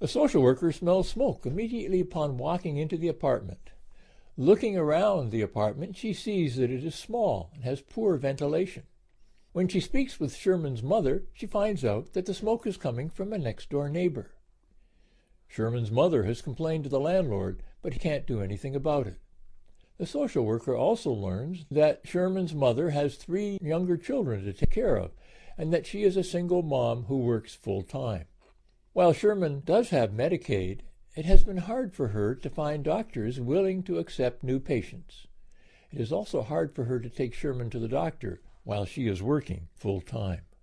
The social worker smells smoke immediately upon walking into the apartment. Looking around the apartment, she sees that it is small and has poor ventilation. When she speaks with Sherman's mother, she finds out that the smoke is coming from a next-door neighbor. Sherman's mother has complained to the landlord, but he can't do anything about it. The social worker also learns that Sherman's mother has 3 younger children to take care of, and that she is a single mom who works full-time. While Sherman does have Medicaid, it has been hard for her to find doctors willing to accept new patients. It is also hard for her to take Sherman to the doctor while she is working full-time.